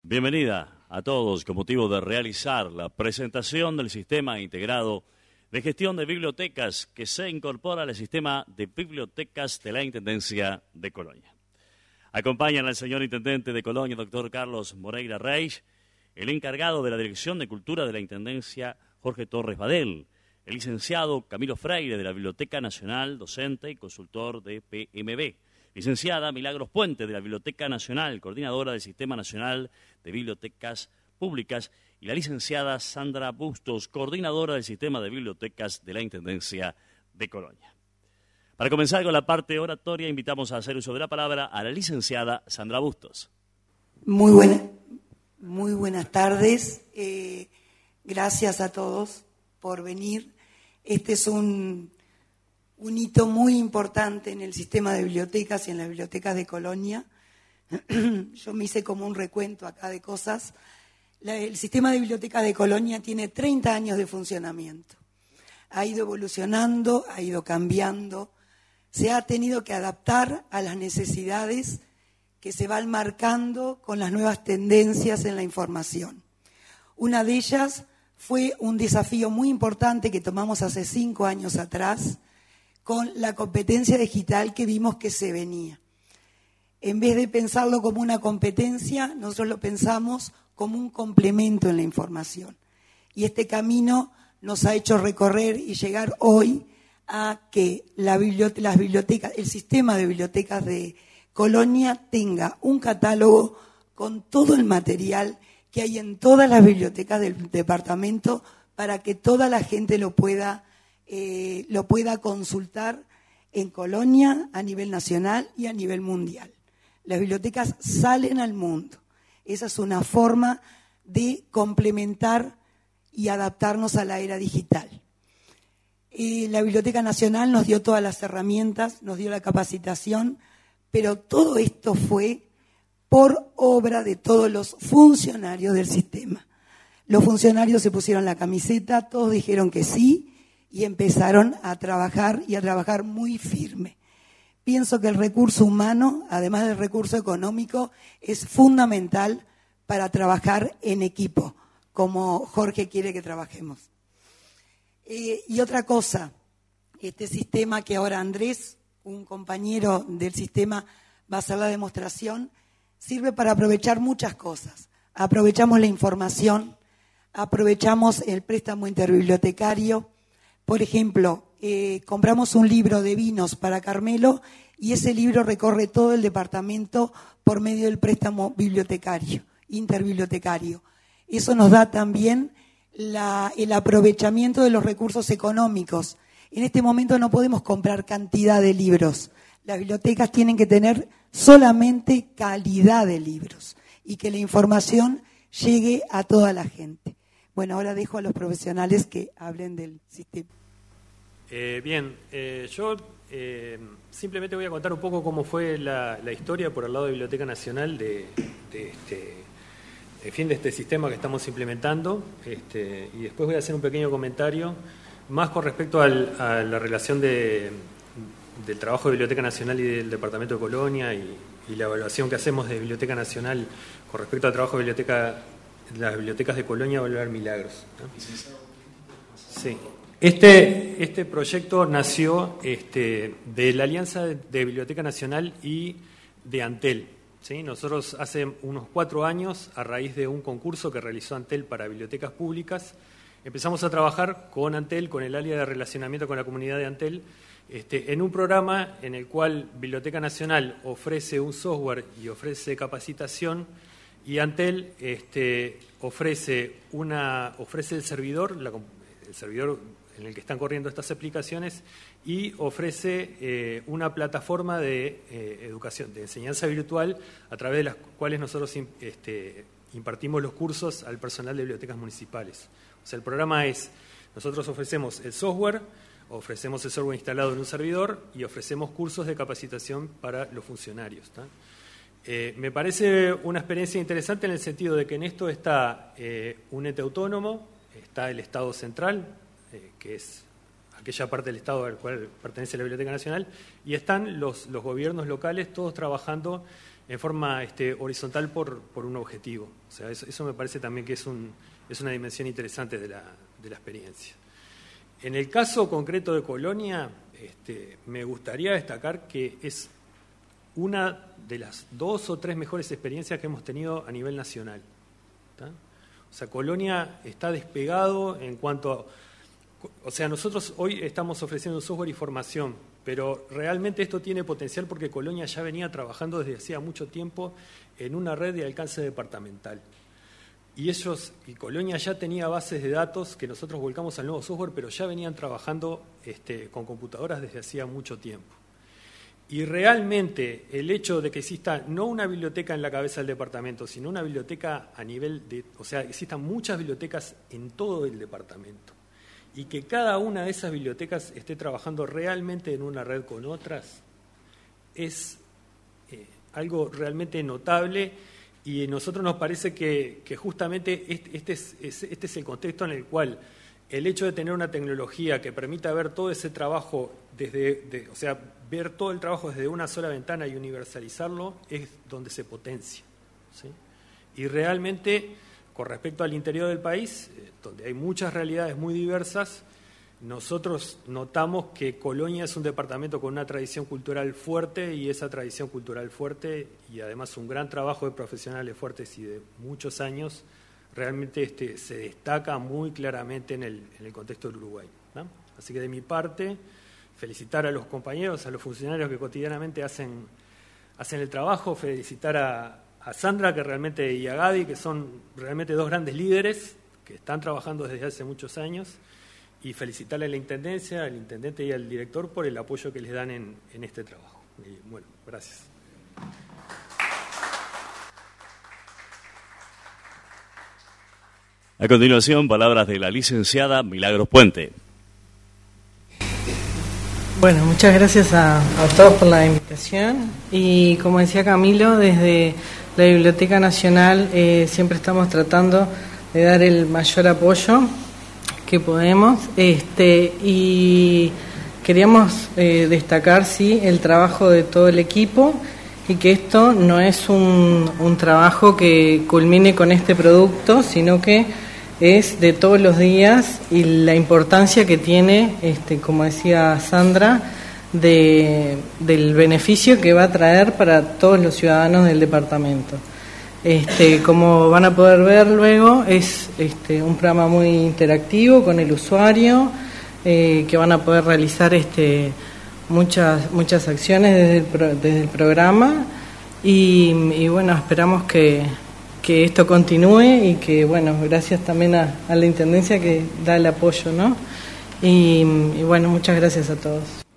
Bienvenida a todos con motivo de realizar la presentación del Sistema Integrado de Gestión de Bibliotecas que se incorpora al Sistema de Bibliotecas de la Intendencia de Colonia. Acompañan al señor Intendente de Colonia, doctor Carlos Moreira Reis, el encargado de la Dirección de Cultura de la Intendencia, Jorge Torres Badel, el licenciado Camilo Freire de la Biblioteca Nacional, docente y consultor de PMB, licenciada Milagros Puente de la Biblioteca Nacional, coordinadora del Sistema Nacional de Bibliotecas Públicas, y la licenciada Sandra Bustos, coordinadora del Sistema de Bibliotecas de la Intendencia de Colonia. Para comenzar con la parte oratoria, invitamos a hacer uso de la palabra a la licenciada Sandra Bustos. Muy buenas tardes. Gracias a todos por venir. Este es un hito muy importante en el sistema de bibliotecas y en las bibliotecas de Colonia. Yo me hice como un recuento acá de cosas. El sistema de bibliotecas de Colonia tiene 30 años de funcionamiento. Ha ido evolucionando, ha ido cambiando, se ha tenido que adaptar a las necesidades que se van marcando con las nuevas tendencias en la información. Una de ellas fue un desafío muy importante que tomamos hace 5 años atrás con la competencia digital que vimos que se venía. En vez de pensarlo como una competencia, nosotros lo pensamos como un complemento en la información. Y este camino nos ha hecho recorrer y llegar hoy a que las bibliotecas, el sistema de bibliotecas de Colonia tenga un catálogo con todo el material que hay en todas las bibliotecas del departamento para que toda la gente lo pueda consultar en Colonia, a nivel nacional y a nivel mundial. Las bibliotecas salen al mundo. Esa es una forma de complementar y adaptarnos a la era digital. La Biblioteca Nacional nos dio todas las herramientas, nos dio la capacitación, pero todo esto fue por obra de todos los funcionarios del sistema. Los funcionarios se pusieron la camiseta, todos dijeron que sí y empezaron a trabajar y a trabajar muy firme. Pienso que el recurso humano, además del recurso económico, es fundamental para trabajar en equipo, como Jorge quiere que trabajemos. Y otra cosa, este sistema que ahora Andrés, un compañero del sistema, va a hacer la demostración, sirve para aprovechar muchas cosas. Aprovechamos la información, aprovechamos el préstamo interbibliotecario. Por ejemplo, compramos un libro de vinos para Carmelo y ese libro recorre todo el departamento por medio del préstamo bibliotecario, interbibliotecario. Eso nos da también el aprovechamiento de los recursos económicos. En este momento no podemos comprar cantidad de libros. Las bibliotecas tienen que tener solamente calidad de libros y que la información llegue a toda la gente. Bueno, ahora dejo a los profesionales que hablen del sistema. Yo simplemente voy a contar un poco cómo fue la historia por el lado de Biblioteca Nacional de este sistema que estamos implementando, y después voy a hacer un pequeño comentario más con respecto a la relación del trabajo de Biblioteca Nacional y del Departamento de Colonia y la evaluación que hacemos de Biblioteca Nacional con respecto al trabajo de las bibliotecas de Colonia Bolívar Milagros, ¿no? Sí. Este proyecto nació de la alianza de Biblioteca Nacional y de Antel. ¿Sí? Nosotros hace unos 4 años, a raíz de un concurso que realizó Antel para bibliotecas públicas, empezamos a trabajar con Antel, con el área de relacionamiento con la comunidad de Antel, en un programa en el cual Biblioteca Nacional ofrece un software y ofrece capacitación, y Antel ofrece el servidor en el que están corriendo estas aplicaciones, y ofrece una plataforma de educación, de enseñanza virtual, a través de las cuales nosotros impartimos los cursos al personal de bibliotecas municipales. O sea, el programa nosotros ofrecemos el software instalado en un servidor y ofrecemos cursos de capacitación para los funcionarios, ¿tá? Me parece una experiencia interesante en el sentido de que en esto está un ente autónomo, está el Estado central, que es aquella parte del Estado al cual pertenece la Biblioteca Nacional, y están los gobiernos locales todos trabajando en forma horizontal por un objetivo. O sea, eso me parece también que es una dimensión interesante de la experiencia. En el caso concreto de Colonia, me gustaría destacar que es una de las 2 o 3 mejores experiencias que hemos tenido a nivel nacional. ¿Tá? O sea, Colonia está despegado en cuanto a... O sea, nosotros hoy estamos ofreciendo software y formación, pero realmente esto tiene potencial porque Colonia ya venía trabajando desde hacía mucho tiempo en una red de alcance departamental. Y Colonia ya tenía bases de datos que nosotros volcamos al nuevo software, pero ya venían trabajando con computadoras desde hacía mucho tiempo. Y realmente el hecho de que exista no una biblioteca en la cabeza del departamento, sino una biblioteca a nivel de... O sea, existan muchas bibliotecas en todo el departamento y que cada una de esas bibliotecas esté trabajando realmente en una red con otras, es algo realmente notable. Y a nosotros nos parece que justamente este es el contexto en el cual el hecho de tener una tecnología que permita ver todo ese trabajo o sea, ver todo el trabajo desde una sola ventana y universalizarlo es donde se potencia, ¿sí? Y realmente, con respecto al interior del país, donde hay muchas realidades muy diversas, nosotros notamos que Colonia es un departamento con una tradición cultural fuerte, y esa tradición cultural fuerte y además un gran trabajo de profesionales fuertes y de muchos años realmente se destaca muy claramente en el contexto del Uruguay, ¿no? Así que de mi parte, felicitar a los compañeros, a los funcionarios que cotidianamente hacen el trabajo, felicitar a Sandra y a Gaby, que son realmente 2 grandes líderes que están trabajando desde hace muchos años, y felicitarle a la Intendencia, al Intendente y al Director por el apoyo que les dan en este trabajo. Y bueno, gracias. A continuación, palabras de la licenciada Milagros Puente. Bueno, muchas gracias a todos por la invitación. Y como decía Camilo, desde la Biblioteca Nacional siempre estamos tratando de dar el mayor apoyo que podemos, y queríamos destacar el trabajo de todo el equipo, y que esto no es un trabajo que culmine con este producto, sino que es de todos los días, y la importancia que tiene, como decía Sandra, del beneficio que va a traer para todos los ciudadanos del departamento. Como van a poder ver luego, es un programa muy interactivo con el usuario, que van a poder realizar muchas acciones desde el programa, y bueno, esperamos que esto continúe, y que bueno, gracias también a la Intendencia que da el apoyo, ¿no? Y bueno, muchas gracias a todos.